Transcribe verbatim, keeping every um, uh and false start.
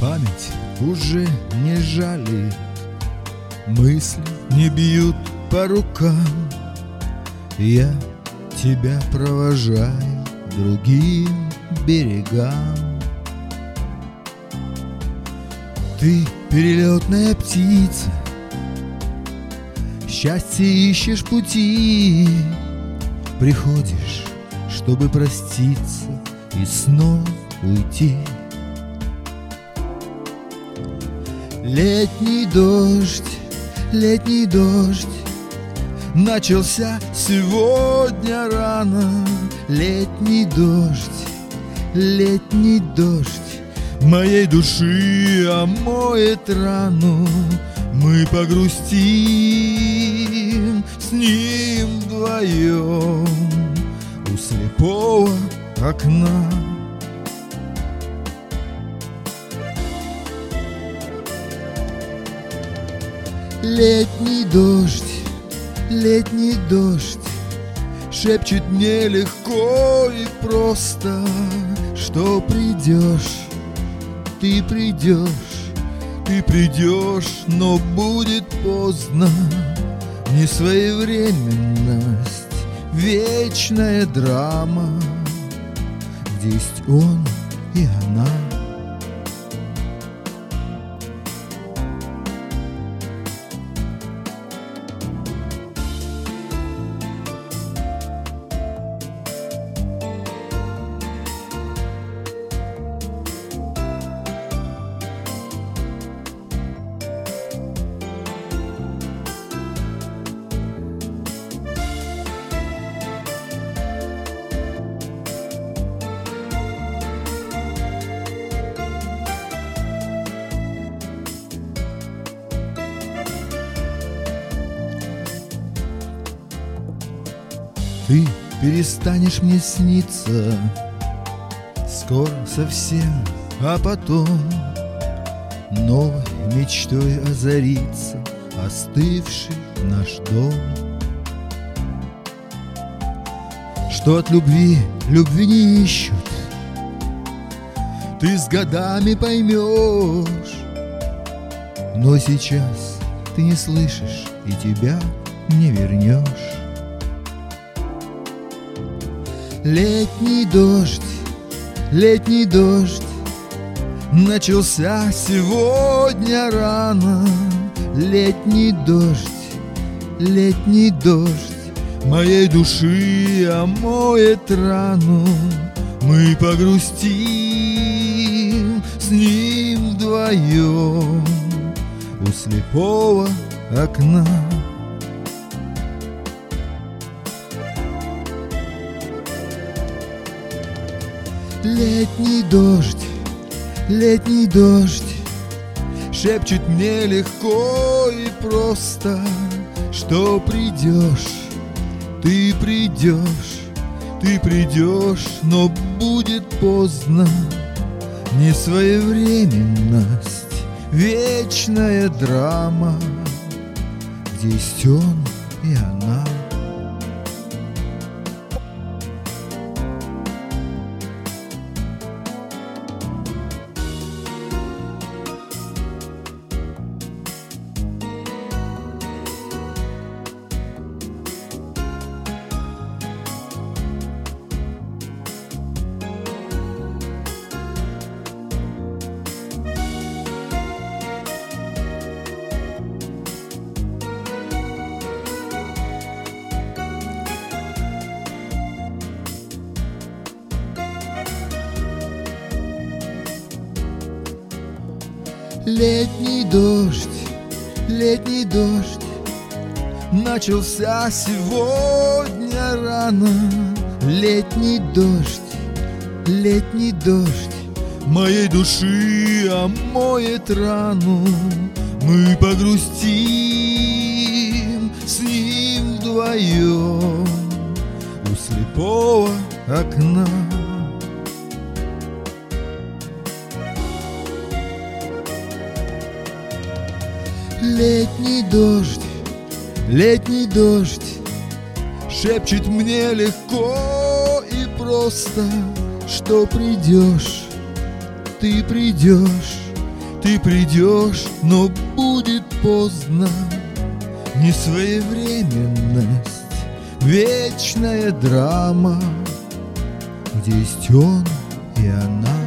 Память уже не жалит, мысли не бьют по рукам. Я тебя провожаю к другим берегам. Ты перелетная птица, счастье ищешь пути. Приходишь, чтобы проститься и снова уйти. Летний дождь, летний дождь начался сегодня рано. Летний дождь, летний дождь моей души омоет рану. Мы погрустим с ним вдвоем у слепого окна. Летний дождь, летний дождь шепчет мне легко и просто, что придешь, ты придешь, ты придешь, но будет поздно. Несвоевременность, вечная драма, где есть он и она. Ты перестанешь мне сниться скоро совсем, а потом новой мечтой озарится остывший наш дом. Что от любви любви не ищут, ты с годами поймешь. Но сейчас ты не слышишь и тебя не вернешь. Летний дождь, летний дождь начался сегодня рано. Летний дождь, летний дождь моей души омоет рану. Мы погрустим с ним вдвоем у слепого окна. Летний дождь, летний дождь шепчет мне легко и просто, что придешь, ты придешь, ты придешь, но будет поздно. Несвоевременность, вечная драма, где есть он и она. Летний дождь, летний дождь начался сегодня рано. Летний дождь, летний дождь моей души омоет рану. Мы погрустим с ним вдвоем у слепого окна. Летний дождь, летний дождь шепчет мне легко и просто, что придешь, ты придешь, Ты придешь, но будет поздно. Несвоевременность, вечная драма, где есть он и она.